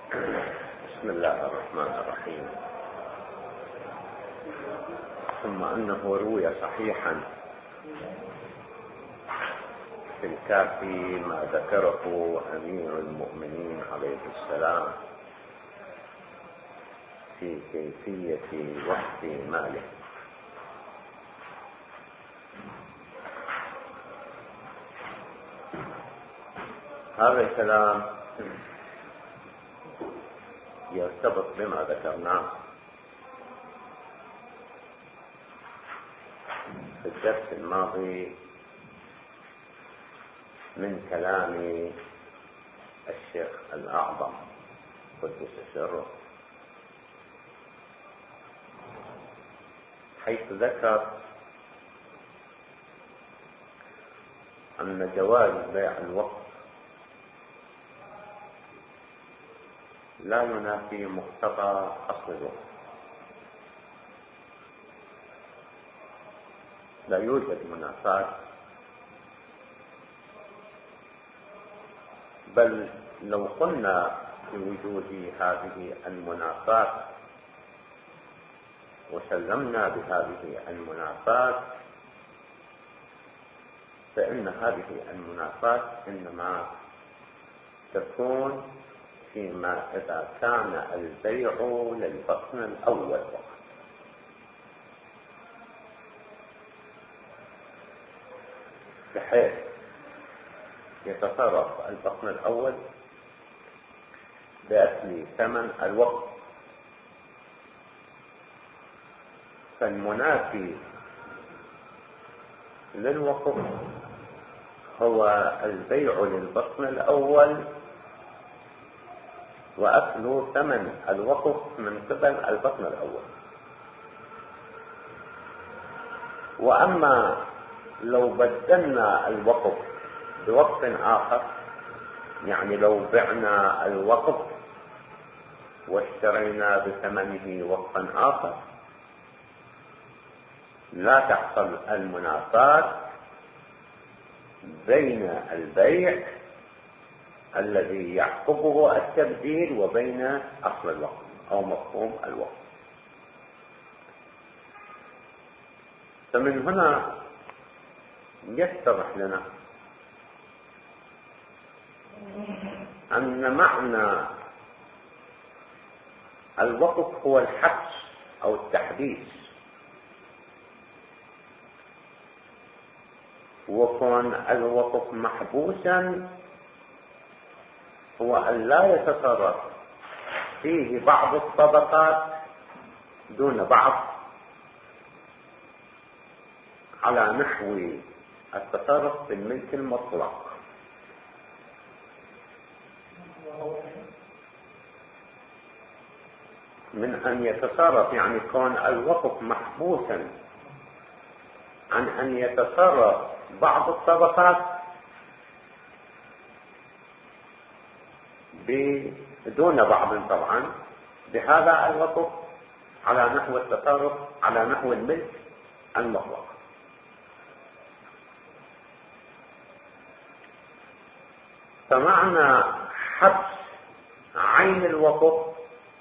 بسم الله الرحمن الرحيم. ثم أنه روي صحيحا في الكافي ما ذكره أمير المؤمنين عليه السلام في كيفية وقت ماله. هذا الكلام يرتبط بما ذكرناه في الدرس الماضي من كلام الشيخ الأعظم قدس سره، حيث ذكر أن جواز بيع الوقت لا ينافي مقتضى أصل الوقت. لا يوجد منافاة، بل لو قلنا بوجود هذه المنافاة وسلمنا بهذه المنافاة فإن هذه المنافاة إنما تكون فيما إذا كان البيع للبطن الأول فقط، بحيث يتصرف البطن الأول بأكل ثمن الوقت، فالمنافي للوقت هو البيع للبطن الأول وأكل ثمن الوقت من قبل البطن الأول. وأما لو بدلنا الوقت بوقت آخر، يعني لو بعنا الوقت واشترينا بثمنه وقتا آخر، لا تحصل المنافاة بين البيع الذي يعقبه التبديل وبين أصل الوقت أو مفهوم الوقت. فمن هنا يتضح لنا أن معنى الوقت هو الحبس أو التحبيس، وكون الوقت محبوسا هو أن لا يتصرف فيه بعض الطبقات دون بعض على نحو التصرف في الملك المطلق. من أن يتصرف، يعني كون الوقت محبوسا عن أن يتصرف بعض الطبقات دون بعض طبعا، بهذا الوقت على نحو التصرف على نحو الملك المطلق. فمعنى حبس عين الوقت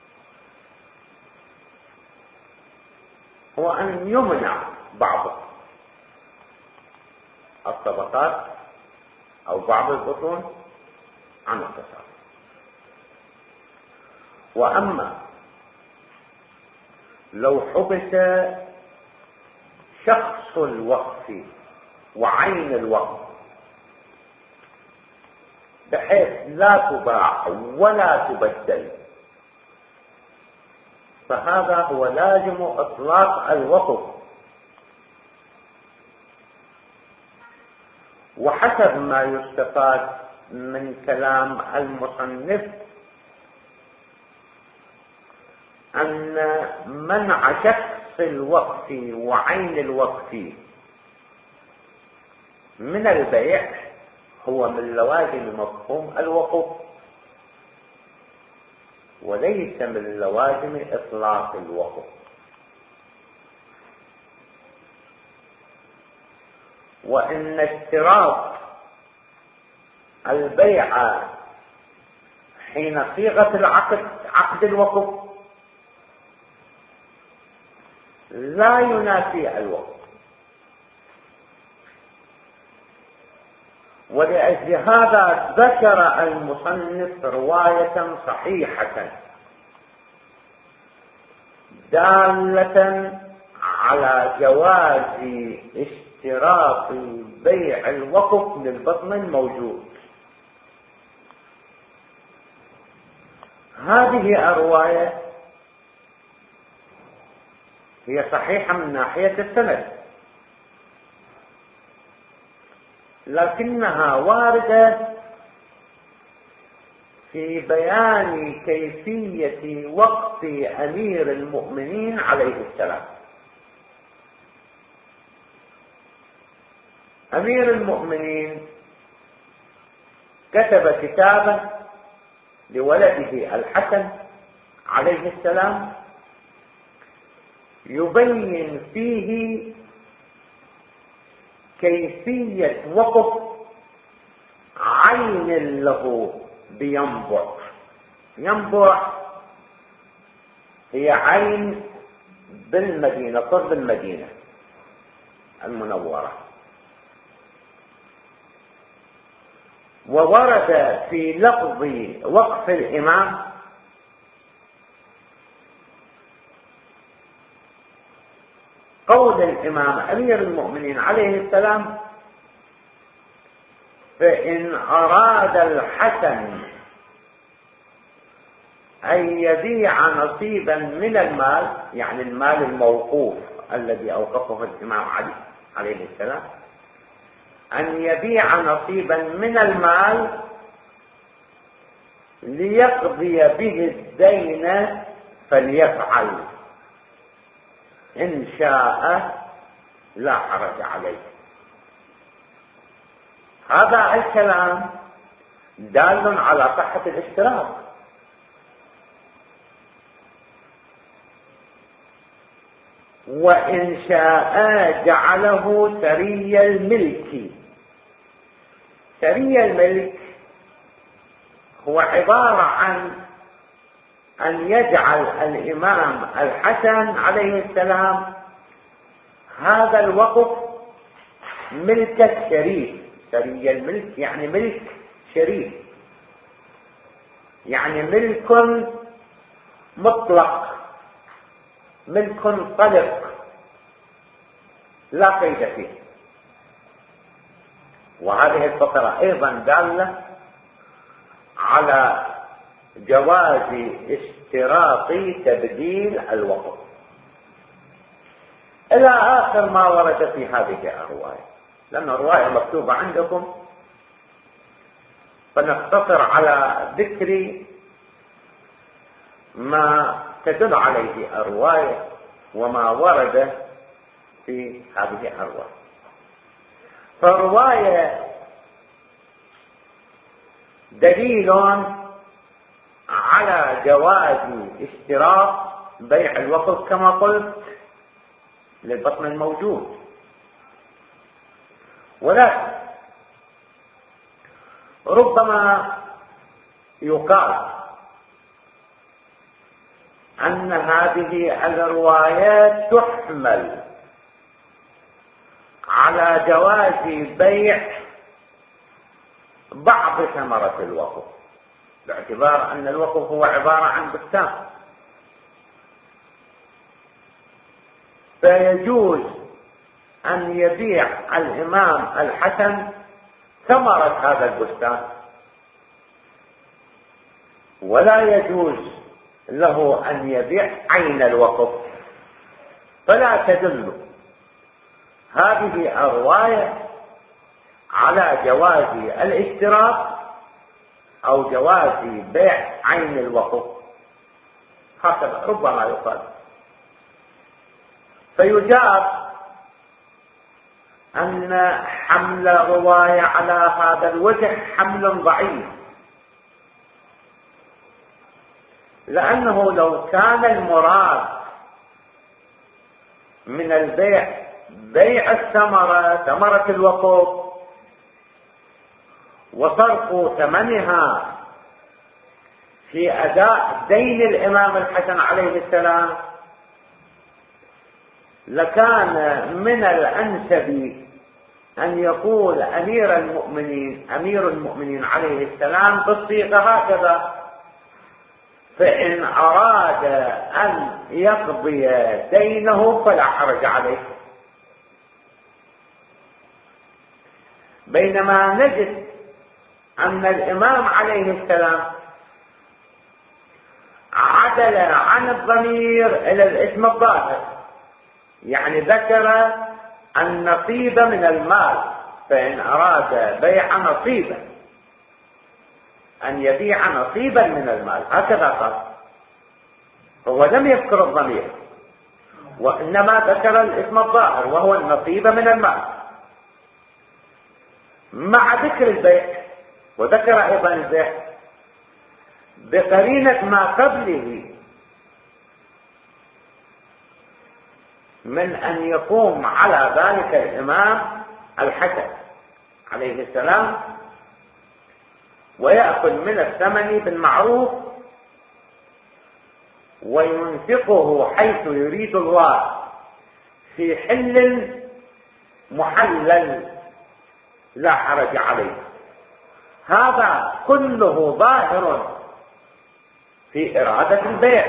هو أن يمنع بعض الطبقات أو بعض البطون عن التصرف. وأما لو حبس شخص الوقت وعين الوقت بحيث لا تباع ولا تبدل، فهذا هو لازم إطلاق الوقت. وحسب ما يستفاد من كلام المصنف أن منع شخص الوقت وعين الوقت من البيع هو من لوازم مفهوم الوقت، وليس من لوازم إطلاق الوقت. وإن اشتراط البيع حين صيغة العقد عقد الوقف لا ينافي الوقف، ولأجل هذا ذكر المصنف رواية صحيحة دالة على جواز اشتراط بيع الوقف للبطن الموجود. هذه الرواية هي صحيحة من ناحية السند، لكنها واردة في بيان كيفية وقف أمير المؤمنين عليه السلام. أمير المؤمنين كتب كتابا لولده الحسن عليه السلام يبين فيه كيفية وقف عين له بينبع. ينبع هي عين بالمدينة، قرب المدينة المنورة. وورد في لفظ وقف الإمام قول الإمام أمير المؤمنين عليه السلام: فإن أراد الحسن أن يبيع نصيبا من المال، يعني المال الموقوف الذي أوقفه الإمام علي عليه السلام، أن يبيع نصيبا من المال ليقضي به الدين فليفعل، إن شاء لا حرج عليه. هذا الكلام دال على صحة الاشتراك. وإن شاء جعله سري الملك. سري الملك هو عبارة عن أن يجعل الإمام الحسن عليه السلام هذا الوقف ملك الشريف. سري الملك يعني ملك شريف، يعني ملك مطلق، ملك طلق لا قيد فيه. وهذه الفقرة أيضا دالة على جواز اشتراط تبديل الوقف إلى آخر ما ورد في هذه الرواية. لأن الرواية مكتوبة عندكم، فنقتصر على ذكر ما تدل عليه الرواية وما ورد في هذه الرواية. فالرواية دليل على جواز اشتراط بيع الوقف كما قلت للبطن الموجود. ولكن ربما يقال أن هذه الروايات تحمل على جواز بيع بعض ثمرة الوقف، باعتبار أن الوقف هو عبارة عن بستان، فيجوز أن يبيع الإمام الحسن ثمرة هذا البستان، ولا يجوز له أن يبيع عين الوقف. فلا تدل هذه الرواية على جواز الاشتراك أو جواز بيع عين الوقف، هكذا ربما يقال. فيجاب أن حمل رواية على هذا الوجه حمل ضعيف، لأنه لو كان المراد من البيع بيع الثمرة، ثمرة الوقف، وصرف ثمنها في أداء دين الإمام الحسن عليه السلام، لكان من الأنسب أن يقول أمير المؤمنين عليه السلام بالصيغة هكذا: فإن أراد أن يقضي دينه فلا حرج عليه. بينما نجد أن الإمام عليه السلام عدل عن الضمير إلى الاسم الظاهر، يعني ذكر النصيب من المال، فإن أراد بيع نصيبا أن يبيع نصيبا من المال، هكذا قال. هو لم يذكر الضمير، وإنما ذكر الاسم الظاهر وهو النصيب من المال مع ذكر البيع، وذكر أيضا البيع بقرينة ما قبله من أن يقوم على ذلك الإمام الحسن عليه السلام ويأخذ من الثمن بالمعروف وينفقه حيث يريد الله في حل محلل لا حرج عليه. هذا كله ظاهر في إرادة البيع.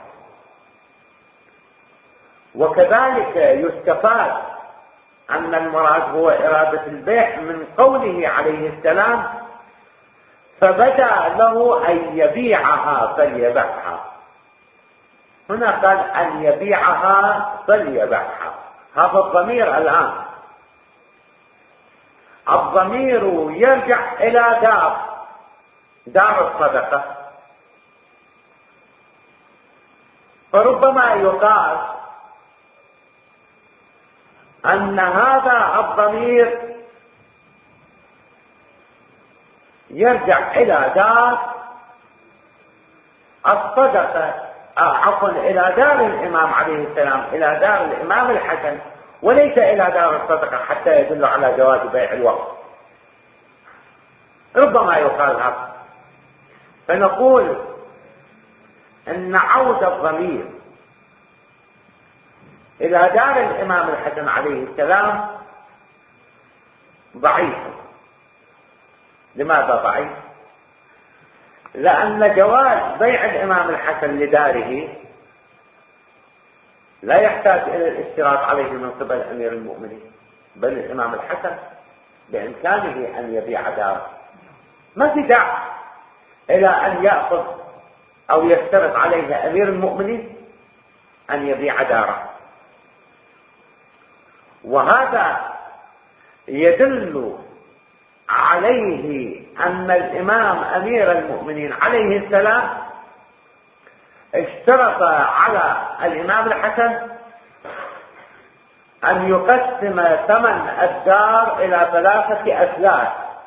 وكذلك يستفاد أن المراد هو إرادة البيع من قوله عليه السلام: فبدا له أن يبيعها فليبعها. هنا قال أن يبيعها فليبعها، هذا الضمير الآن الضمير يرجع إلى دار الصدقة. فربما يقال أن هذا الضمير يرجع إلى دار الصدقة، عفوا إلى دار الإمام عليه السلام، إلى دار الإمام الحسن، وليس إلى دار الصدقة حتى يدل على جواز بيع الوقت. ربما يقال هذا. فنقول أن عودة الضمير إلى دار الإمام الحسن عليه السلام ضعيف. لماذا ضعيف؟ لأن جواز بيع الإمام الحسن لداره لا يحتاج إلى الاشتراط عليه من قبل أمير المؤمنين، بل الإمام الحسن بإمكانه أن يبيع داره، ما في داعي إلى أن يأخذ أو يشترط عليه أمير المؤمنين أن يبيع داره. وهذا يدل عليه أن الإمام أمير المؤمنين عليه السلام اشترط على الإمام الحسن أن يقسم ثمن الدار إلى 3 أثلاث.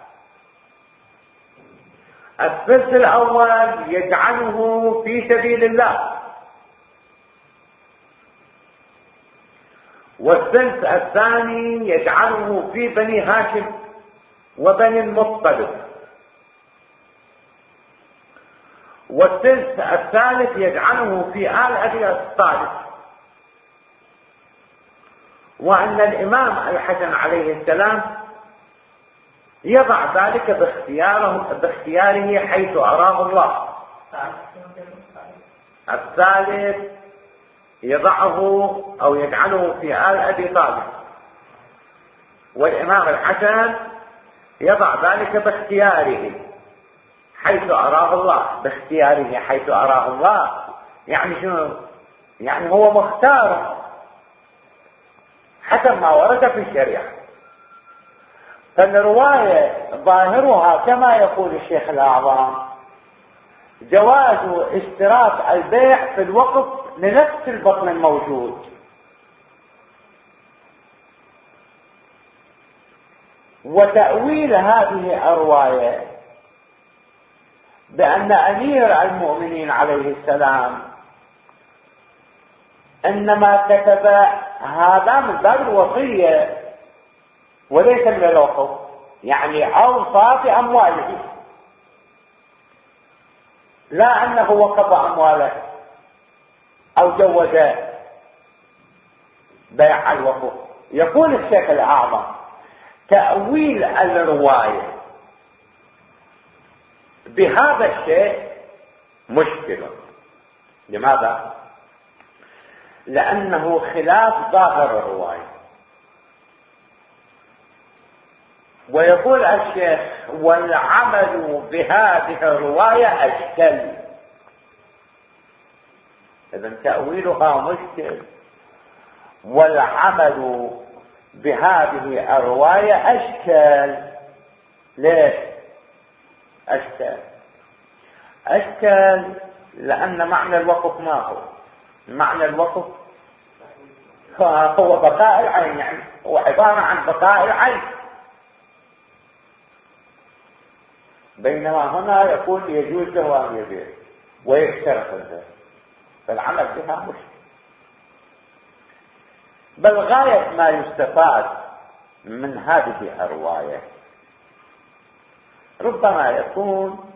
الثلث الأول يجعله في سبيل الله، والثلث الثاني يجعله في بني هاشم وبني المطلب، والثلث الثالث يجعله في آل أبي طالب. وأن الإمام الحسن عليه السلام يضع ذلك باختياره حيث أراه الله. الثالث يضعه أو يجعله في آل أبي طالب، والإمام الحسن يضع ذلك باختياره حيث أراه الله. باختياره حيث أراه الله يعني شنو؟ يعني هو مختار حسب ما ورد في الشريعة. فالرواية ظاهرها كما يقول الشيخ الأعظم جواز اشتراط البيع في الوقت لنفس البطن الموجود، وتأويل هذه الرواية بأن أمير المؤمنين عليه السلام إنما كتب هذا من باب الوصية وليس من الوقف، يعني أوصى بأمواله. لا أنه وقف أمواله أو جوز بيع الوقف. يقول الشيخ الأعظم: تأويل الرواية بهذا الشيء مشكل. لماذا؟ لأنه خلاف ظاهر الرواية. ويقول الشيخ: والعمل بهذه الرواية أشكل. إذن تأويلها مشكل، والعمل بهذه الرواية أشكل. ليش أشكل؟ أشكل لأن معنى الوقف ما هو؟ معنى الوقف هو بقاء العين، يعني هو عبارة عن بقاء العين، بينما هنا يقول يجوز له أن يبيع ويشترط البيع، فالعمل بها مشكل. بل غاية ما يستفاد من هذه الرواية ربما يكون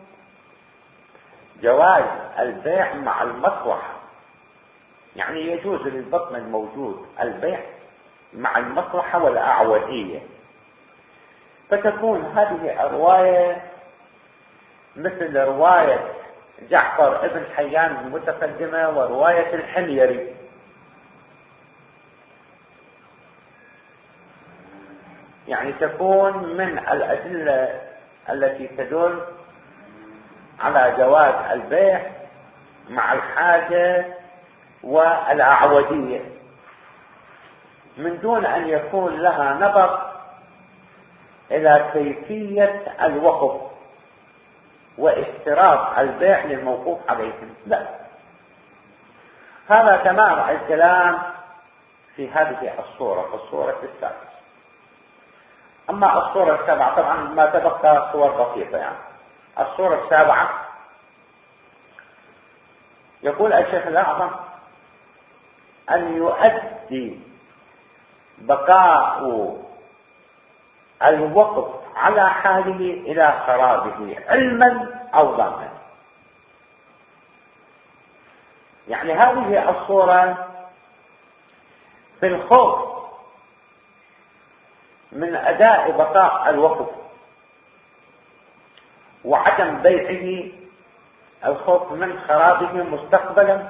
جواز البيع مع المصلحة، يعني يجوز للبطن الموجود البيع مع المصلحة والأعوذية، فتكون هذه الرواية مثل رواية جعفر ابن حيان المتقدمة ورواية الحميري. يعني تكون من الأدلة التي تدل على جواز البيع مع الحاجة والأعوذية من دون أن يكون لها نظر إلى كيفية الوقف واشتراط البيع للموقوف عليهم. لا، هذا تمام الكلام في هذه الصورة، في الصورة السادسة. أما الصورة السابعة طبعا ما تبقى صور بسيطة، يعني الصورة السابعة يقول الشيخ الأعظم: أن يؤدي بقاء الوقف على حاله إلى خرابه علما أو ظنا. يعني هذه الصورة في الخوف من أداء بقاء الوقف وعدم بيعه، الخوف من خرابه مستقبلا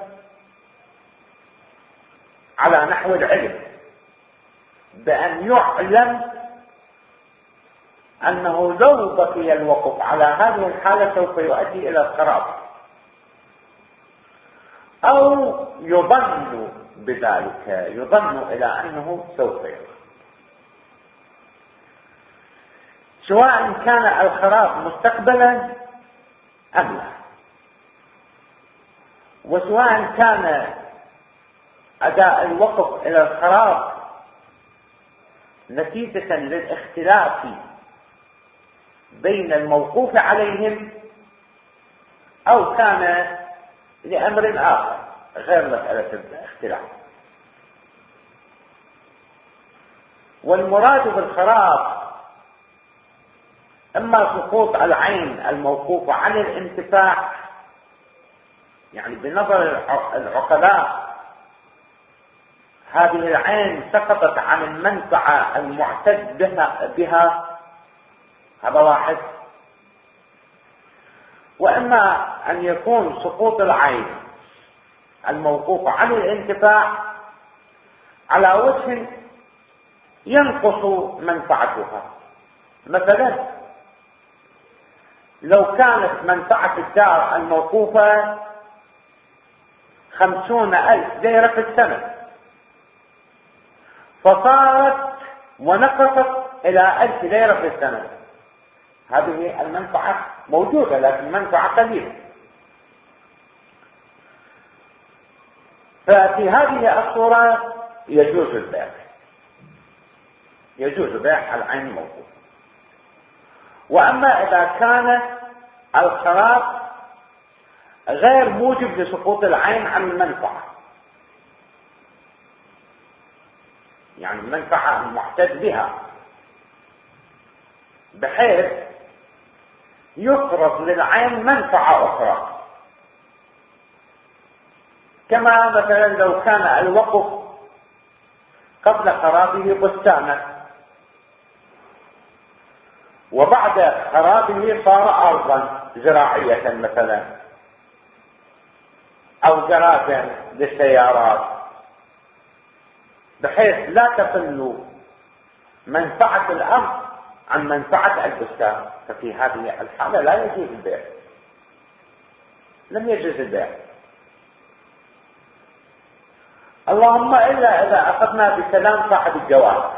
على نحو العلم، بأن يعلم أنه لو بقي الوقف على هذه الحالة سوف يؤدي إلى الخراب، أو يظن بذلك، يظن إلى أنه سوف يخرب، سواء كان الخراب مستقبلا أم لا، وسواء كان أداء الوقف إلى الخراب نتيجة للاختلاف بين الموقوف عليهم أو كان لأمر آخر غير مسألة الاختلاف. والمراد بالخراب إما سقوط العين الموقوفة عن الانتفاع، يعني بنظر العقلاء هذه العين سقطت عن المنفعة المعتد بها، هذا واحد. وإما أن يكون سقوط العين الموقوفة عن الانتفاع على وجه ينقص منفعتها. مثلا لو كانت منفعة الدار الموقوفة 50,000 ليرة في السنة، فصارت ونقصت إلى 1000 ليرة في السنة، هذه المنفعة موجودة لكن منفعة قليلة. ففي هذه الصورة يجوز البيع، يجوز بيع العين الموقوفة. وأما إذا كان الخراب غير موجب لسقوط العين عن المنفعة، يعني المنفعة المعتد بها، بحيث يفرض للعين منفعة أخرى كما مثلا لو كان الوقف قبل خرابه بستانا، وبعد خرابه صار أرضا زراعية مثلا، أو جرادا للسيارات، بحيث لا تقل منفعة الأرض عن منفعة البستان، ففي هذه الحالة لا يجوز البيع، لم يجوز البيع. اللهم إلا إذا أخذنا بكلام صاحب الجواز،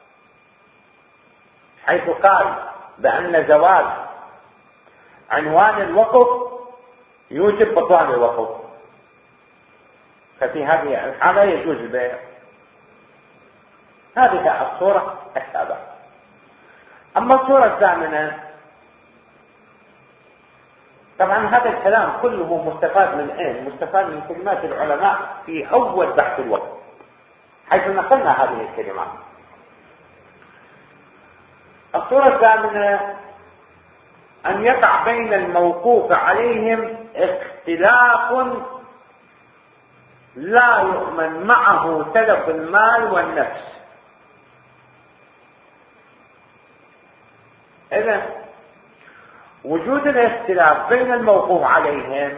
حيث قال بأن زواج عنوان الوقف يوجب بطلان الوقف، ففي هذه الحالة يجوز البيع. هذه الصورة السابقة. أما الصورة الثامنة، طبعا هذا الكلام كله مستفاد من ايه؟ مستفاد من كلمات العلماء في اول بحث الوقت، حيث نقلنا هذه الكلمات. الصورة الثامنة ان يقع بين الموقوف عليهم اختلاف لا يؤمن معه تلف المال والنفس. إذن وجود الاختلاف بين الموقوف عليهم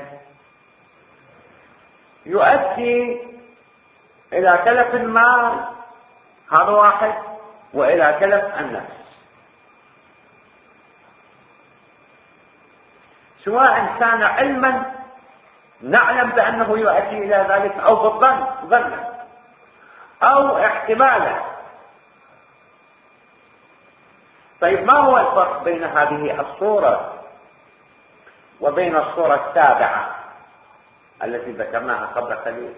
يؤدي إلى تلف المال، هذا واحد، وإلى تلف النفس، سواء كان علما نعلم بأنه يؤدي إلى ذلك، أو بالظن ظنا، أو احتمالا. طيب ما هو الفرق بين هذه الصورة وبين الصورة السابعة التي ذكرناها قبل قليل؟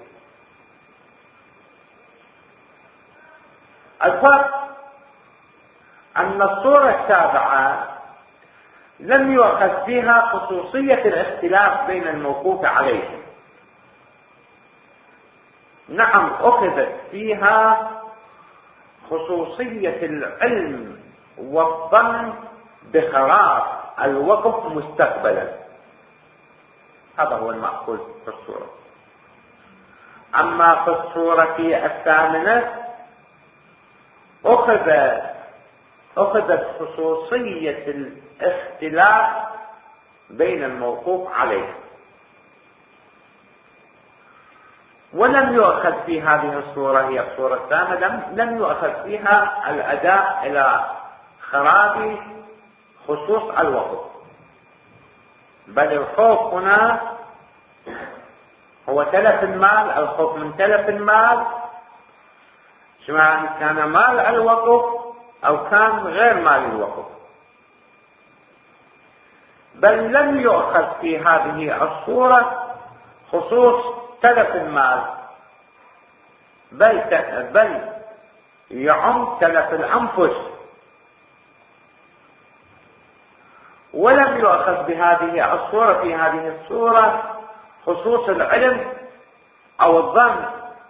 الفرق أن الصورة السابعة لم يؤخذ فيها خصوصية الاختلاف بين الموقوف عليه. نعم أخذت فيها خصوصية العلم والظن بخراب الوقف مستقبلا، هذا هو المأخوذ في الصورة. أما في الصورة الثامنة أخذت خصوصية الاختلاف بين الموقوف عليه، ولم يؤخذ في هذه الصورة، هي الصورة الثامنة، لم يؤخذ فيها الأداء إلى خراب خصوص الوقف، بل الخوف هنا هو تلف المال، الخوف من تلف المال، سواء كان مال الوقف أو كان غير مال الوقف. بل لم يؤخذ في هذه الصورة خصوص تلف المال، بل يعم تلف الأنفس. ولم يؤخذ بهذه الصورة في هذه الصورة خصوص العلم أو الظن،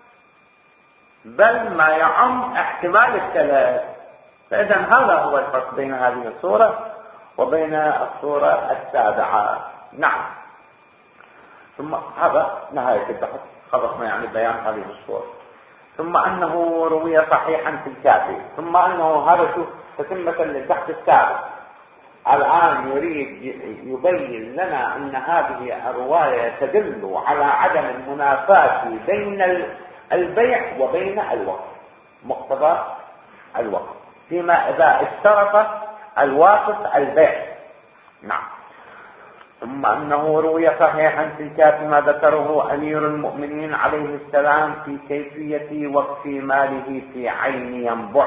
بل ما يعم احتمال التلف. فإذا هذا هو الفرق بين هذه الصورة وبين الصورة السابعة. نعم. ثم هذا نهاية البحث، خلصنا يعني بيان هذه الصورة. ثم أنه روي صحيحا في الكافي، ثم أنه هذا شوف تتمة للبحث السابق. الآن يريد يبين لنا أن هذه الرواية تدل على عدم المنافاة بين البيع وبين الوقف، مقتضى الوقف، فيما إذا اشترط الواقف البيع. نعم. ثم أنه روي صحيحا في الكافي ما ذكره أمير المؤمنين عليه السلام في كيفية وقف ماله في عين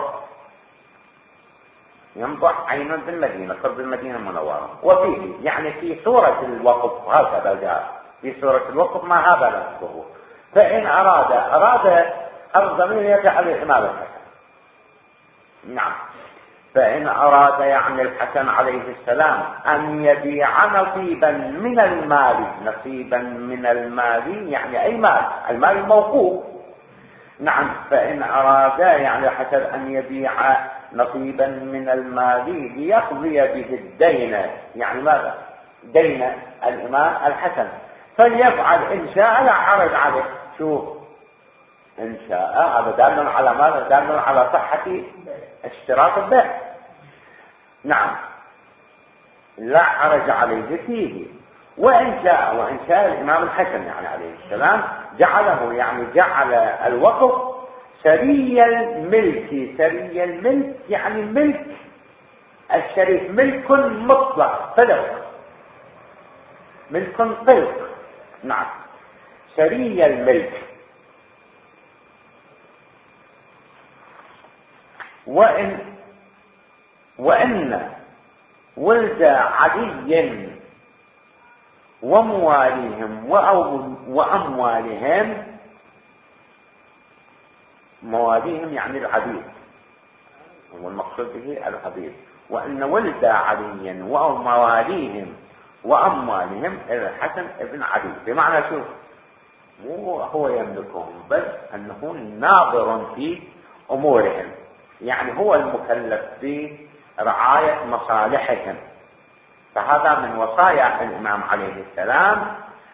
ينبع عين في المدينة، قرب المدينة المنورة، وفيه يعني في سورة الوقف هكذا جاء في سورة الوقف ما هذا لفظه. فإن أراد الضمير يجعل الإمام الحسن. نعم. فإن أراد يعني الحسن عليه السلام أن يبيع نصيبا من المال، يعني أي مال، المال الموقوف. نعم. فإن أراد يعني الحسن أن يبيع نصيبا من المال ليقضي به الدين، يعني ماذا؟ دين الإمام الحسن، فليفعل إن شاء لا حرج عليه. شو إن شاء هذا دال على ماذا؟ دال على صحة اشتراط البيع. نعم لا حرج عليه فيه. وإن شاء الإمام الحسن يعني عليه السلام جعله يعني جعل الوقف سري الملك. سري الملك يعني ملك الشريف، ملك مطلق طلق، ملك طلق. نعم سري الملك. وإن ولد علي ومواليهم وأموالهم، مواليهم يعني العبيد، والمقصود به العبيد. وإن ولد علي ومواليهم وأموالهم الحسن ابن علي، بمعنى شو؟ مو هو يملكهم، بل أنه ناظر في أمورهم، يعني هو المكلف برعاية مصالحهم. فهذا من وصايا الإمام عليه السلام،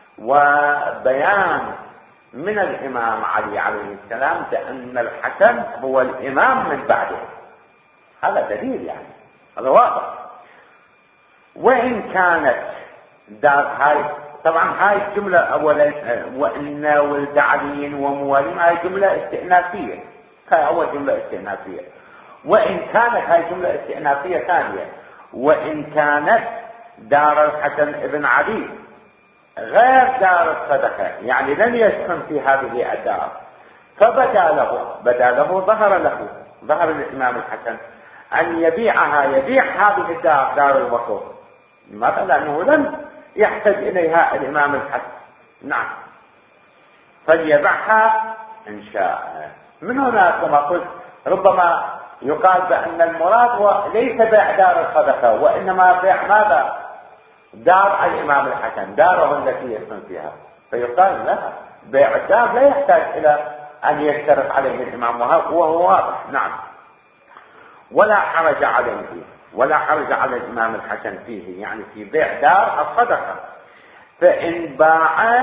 وبيان من الإمام علي عليه السلام بأن الحسن هو الإمام من بعده. هذا دليل يعني، هذا واضح. وإن كانت هاي طبعا هاي الجملة أولا، وإن ولد علي وموالين، هاي جملة استئنافية، هاي أول جملة استئنافية. وإن كانت هاي جملة استئنافية ثانية، وإن كانت دار الحسن ابن علي غير دار الصدقة، يعني لم يسكن في هذه الدار، فبدا له ظهر الإمام الحسن أن يبيع هذه الدار، دار الوقوف. لماذا؟ لأنه لم يحتاج إليها الإمام الحسن. نعم فليبيعها إن شاء. من هنا كما قلت ربما يقال بأن المراد هو ليس بيع دار الصدقة، وإنما بيع ماذا؟ دار الإمام الحسن، داره التي يسكن فيها. فيقال لا، بيع الدار لا يحتاج إلى أن يشترط عليه الإمام، وهو واضح. نعم ولا حرج على الإمام الحسن فيه، يعني في بيع دار الصدقة. فإن باع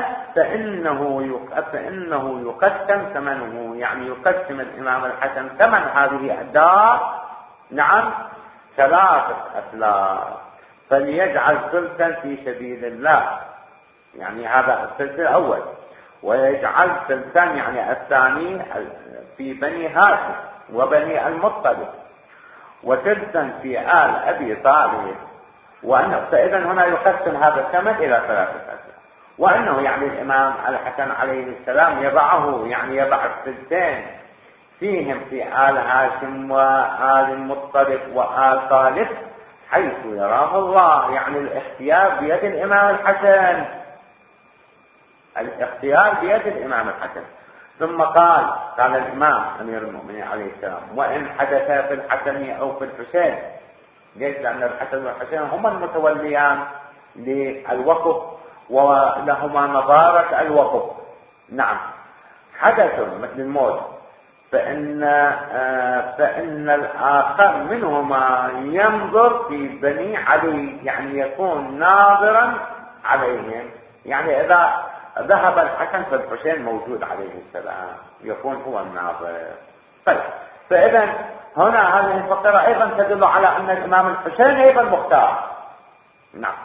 فإنه يقسم ثمنه، يعني يقسم الإمام الحسن ثمن هذه الدار. نعم 3 أثلاث، فليجعل ثلثا في سبيل الله، يعني هذا الثلث الأول، ويجعل ثلثا يعني الثاني في بني هاشم وبني المطلب، وثلثا في آل أبي طالب. فإذا هنا يقسم هذا الثمن إلى 3 أثلاث. وأنه يعني الإمام الحسن عليه السلام يضع الثلثين فيهم في آل هاشم وآل المطلب وآل طالب حيث يراه الله، يعني الاختيار بيد الإمام الحسن، الاختيار بيد الإمام الحسن. ثم قال الإمام أمير المؤمنين عليه السلام: وإن حدث في الحسن أو في الحسين. ليش؟ لأن الحسن والحسين هما المتوليان للوقف ولهما نظارة الوقف. نعم حدث مثل الموت، فإن الآخر منهما ينظر في بني علي، يعني يكون ناظرا عليهم، يعني إذا ذهب الحسن فالحسين موجود عليه السلام يكون هو الناظر. طيب فإذا هنا هذه الفقرة أيضا تدل على أن الإمام الحسين أيضا مختار. نعم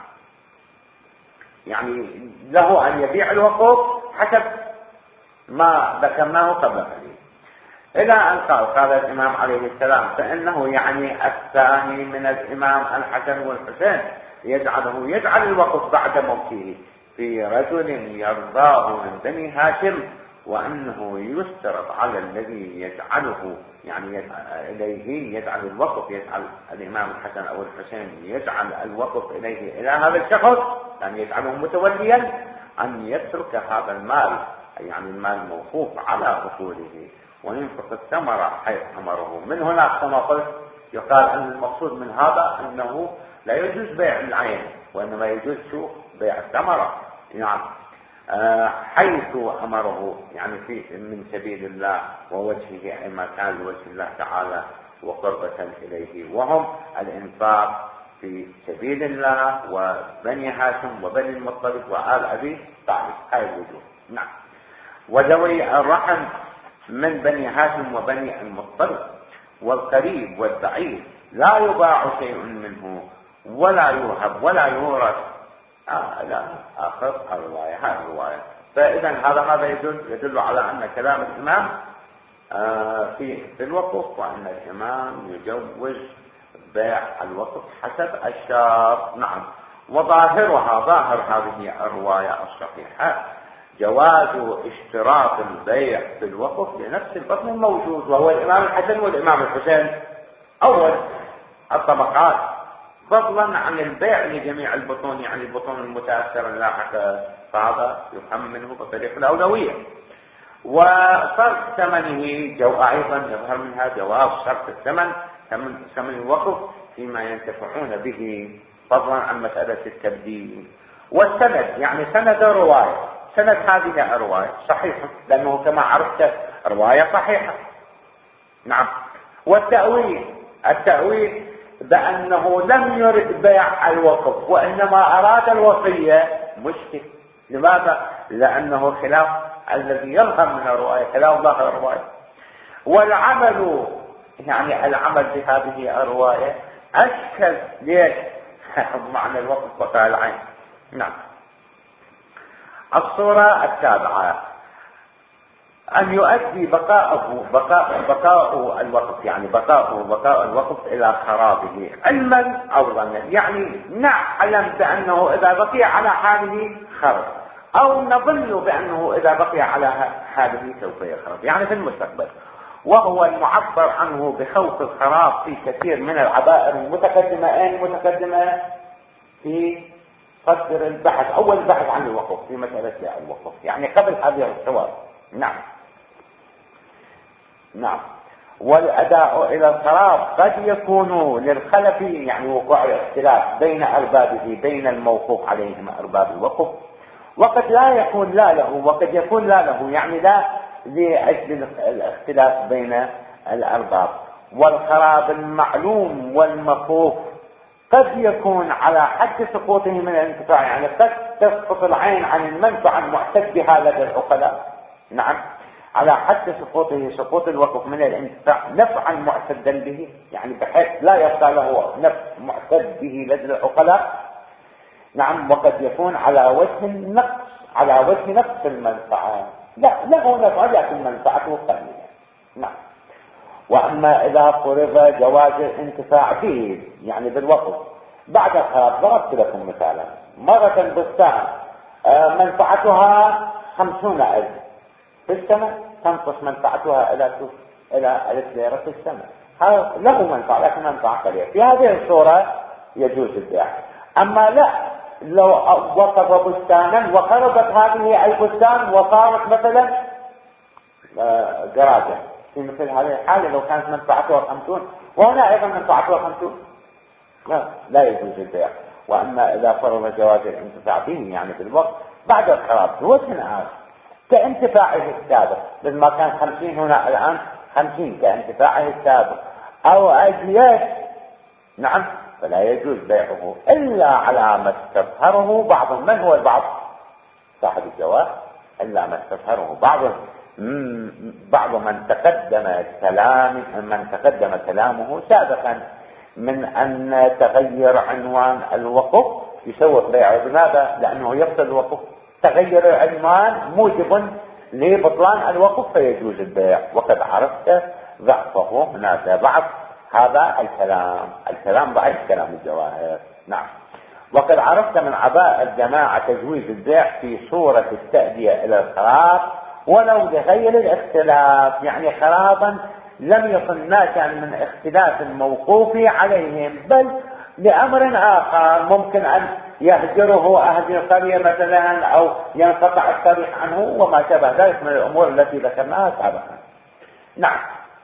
يعني له أن يبيع الوقوف حسب ما ذكرناه قبل قليل، إلى أن قال الإمام عليه السلام: فإنه يعني الثاني من الإمام الحسن والحسين يجعل الوقف بعد موته في رجل يرضاه من بني هاشم، وأنه يشترط على الذي يجعله يعني يجعل الوقف، يجعل الإمام الحسن أو الحسين يجعل الوقف إليه إلى هذا الشخص، يعني يجعله متوليا، أن يترك هذا المال، يعني المال موقوف على أصوله، وينفق الثمرة حيث أمره. من هنا كما قلت يقال أن المقصود من هذا أنه لا يجوز بيع العين، وإنما يجوز بيع الثمرة، يعني حيث أمره، يعني من سبيل الله ووجهه، أي ما كان لوجه الله تعالى وقربة إليه، وهم الإنفاق في سبيل الله وبني هاشم وبني المطلب وآل أبي طالب، هاي الوجوه. نعم وذوي الرحم من بني هاشم وبني المطلب والقريب والبعيد لا يباع شيء منه ولا يوهب ولا يورث. لا آخر الرواية هذه الرواية. فإذا هذا يدل على أن كلام الإمام في الوقف، وأن الإمام يجوز بيع الوقف حسب الشرط. نعم. وظاهرها ظاهر هذه الرواية الصحيحة جواز اشتراط البيع في الوقف لنفس البطن الموجود، وهو الإمام الحسن والإمام الحسين أول الطبقات، فضلا عن البيع لجميع البطون، يعني البطون المتأثرة اللاحقة، فهذا يفهم منه بطريقة الأولوية. وصرف ثمنه أيضا يظهر منها جواز صرف الثمن، ثمن الوقف فيما ينتفعون به، فضلا عن مسألة التبديل. والسند يعني سند رواية، سند هذه الرواية صحيحة لأنه كما عرفت رواية صحيحة. نعم. التأويل بأنه لم يرد بيع الوقف وإنما أراد الوصية مشكل. لماذا؟ لأنه خلاف الذي يظهر من الرواية، خلاف ظاهر الرواية. والعمل يعني العمل بهذه الرواية أشكل ليش معنى الوقف وقع العين. نعم. الصورة السابعة أن يؤدي بقاء الوقف، يعني بقاء الوقف إلى خرابه علما أو ظنا، يعني نعلم بأنه إذا بقي على حاله خرب، أو نظن بأنه إذا بقي على حاله سوف يخرب، يعني في المستقبل. وهو المعبر عنه بخوف الخراب في كثير من العبائر المتقدمة في صدر البحث، أول بحث عن الوقف في مسألة الوقف، يعني قبل هذه الصور. نعم. والأداء إلى الخراب قد يكون للخلف، يعني وقوع الاختلاف بين أربابه، بين الموقوف عليهم أرباب الوقف، وقد لا يكون لا له، وقد يكون لا له، يعني لا لأجل الاختلاف بين الأرباب. والخراب المعلوم والمخوف قد يكون على حد سقوطه من الانتفاع، يعني قد تسقط العين عن المنفعة المعتد بها لدى العقلاء. نعم. على حد سقوط الوقف من الانتفاع نفعا معتدا به، يعني بحيث لا يبقى له نفع معتد به لدى العقلاء. نعم. وقد يكون على وجه نقص المنفعة، لا له نفع لكن منفعته قليلة. نعم. وأما إذا فرض جواز الانتفاع به، يعني بالوقف بعد الخراب، ضربت لكم مثالا، مرة بستان منفعتها 50,000 في السنة، تنقص منفعتها إلى 1,000 ليرة في السنة، هذا له منفعة لكن منفعة قليلة. في هذه الصورة يجوز البيع. أما لا، لو وقف بستانا وخربت هذه البستان وصارت مثلا جراجة، في مثل هذه الحالة لو كانت منفعتها 50 وهنا أيضا منفعتها 50 لا يجوز البيع. وأما إذا فرض جواز الانتفاع به، يعني بالوقت بعد الخراب بوجه آخر كانتفاعه السابق، مثل ما كان 50 هنا الآن 50 كانتفاعه السابق أو أزيد، نعم، فلا يجوز بيعه إلا على ما استظهره بعض. من هو البعض؟ صاحب الجواز. إلا ما استظهره بعض من تقدم كلامه سابقا من أن تغير عنوان الوقف يسوق بيعه. لماذا؟ لأنه يفصل الوقف. تغير العنوان موجب لبطلان الوقف فيجوز البيع، وقد عرفت ضعفه. هناك ضعف هذا الكلام ضعيف كلام الجواهر. نعم. وقد عرفت من عباء الجماعة تجويز البيع في صورة التأدية إلى الخراب ولو لغير الاختلاف، يعني خرابا لم يكن ناشئا من اختلاف الموقوف عليهم، بل لأمر آخر ممكن أن يهجره أهل القرية مثلا أو ينقطع الطريق عنه وما شابه ذلك من الأمور التي ذكرناها سابقا. نعم.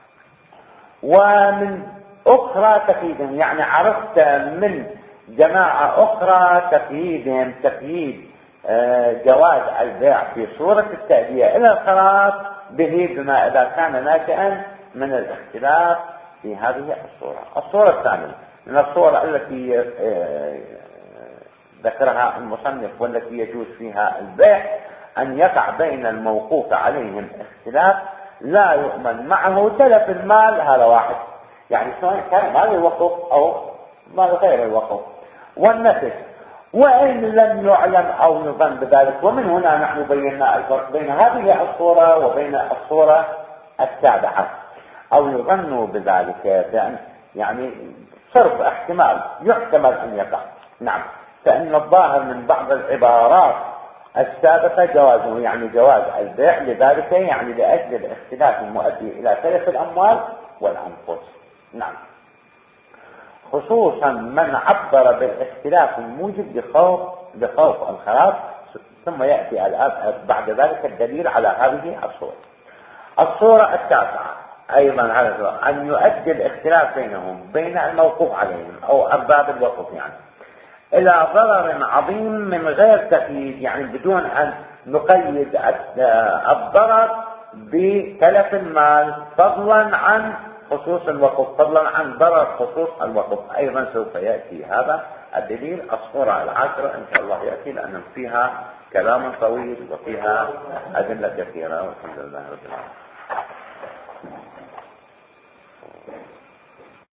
ومن أخرى تقييدهم، يعني عرفت من جماعة أخرى تقييد جواز البيع في صورة التأدية إلى الخراب به بما إذا كان ناشئا من الاختلاف في هذه الصورة الثانية من الصورة التي ذكرها المصنف والتي يجوز فيها البيع، أن يقع بين الموقوف عليهم اختلاف لا يؤمن معه تلف المال. هذا واحد، يعني سواء كان مال الوقف أو مال غير الوقف. والنفس وإن لم يعلم أو يظن بذلك. ومن هنا نحن بينا الفرق بين هذه الصورة وبين الصورة السابعة. أو يظن بذلك بأن يعني صرف احتمال يحتمل أن يقع. نعم، فإن الظاهر من بعض العبارات السابقة جوازه، يعني جواز البيع لذلك، يعني لأجل الاختلاف المؤدي إلى تلف الأموال والأنفس. نعم، خصوصا من عبر بالاختلاف الموجب بخوف الخلاف. ثم يأتي الآن بعد ذلك الدليل على هذه الصورة. الصورة التاسعة أيضا هذا أن يؤدي الاختلاف بينهم بين الموقوف عليهم أو أرباب الوقف يعني إلى ضرر عظيم من غير تقييد، يعني بدون أن نقيد الضرر بتلف المال فضلا عن خصوص الوقف، فضلا عن ضرر خصوص الوقف. أيضا سوف يأتي هذا الدليل. الصورة العاشرة إن شاء الله يأتي، لأن فيها كلام طويل وفيها أدلة كثيرة. والحمد لله رب العالمين.